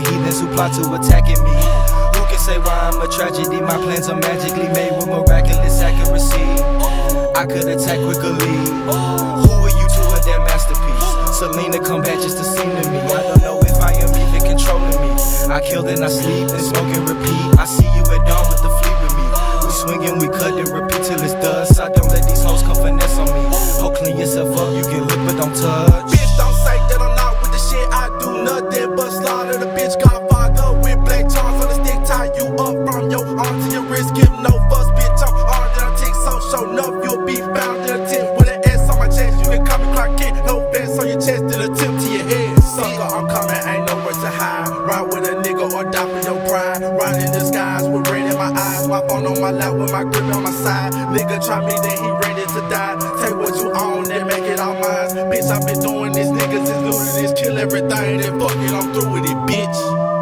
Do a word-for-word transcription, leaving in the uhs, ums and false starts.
heathens who plot to attacking me. Who can say why I'm a tragedy? My plans are magically made with miraculous accuracy. I could attack quickly. Who are you to a damn masterpiece? Selena come back just to sing to me. I don't know if I am even controlling me. I kill then I sleep and smoke and repeat. I see you at dawn with the fleet with me. We swing and we cut and repeat till it's dust. I don't let these hoes come finesse on me. Oh, clean yourself up, you can look but don't touch. Bitch, don't say that I'm not with the shit. I do nothing but slaughter the bitch. Godfather with black charms on the stick. Tie you up from your arm to your wrist. Give no fuss, bitch. I'm hard than I take so show enough. You'll be found in a tent with an S on my chest. You can call me Clark Kent. No vest on your chest and a tip to your head. Sucker, I'm coming, ain't nowhere to hide. Ride with a nigga or die for your pride. Ride in disguise with red in my eyes. My phone on my lap with my grip on my side. Nigga try me, then he ready to die. Take what you own, then make it all mine. Bitch, I been doing this, niggas is looting this. Kill everything, then fuck it, I'm through with it, bitch.